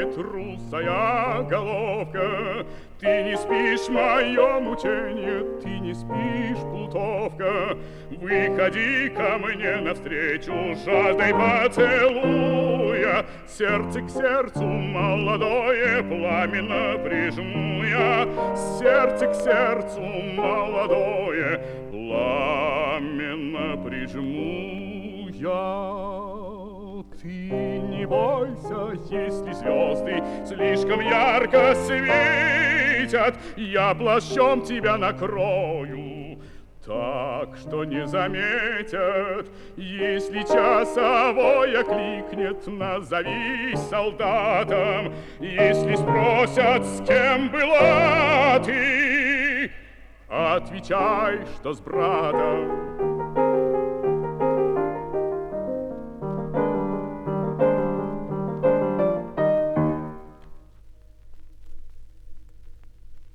дрогнет русая головка. Ты не спишь, мое мучение, ты не спишь, плутовка. Выходи ко мне навстречу, жаждой поцелуя. Сердце к сердцу молодое пламенно прижму я. Сердце к сердцу молодое пламенно прижму я. Ты не бойся, если звезды слишком ярко светят, я плащом тебя накрою так, что не заметят. Если часовой окликнет, назовись солдатом. Если спросят, с кем была ты, отвечай, что с братом.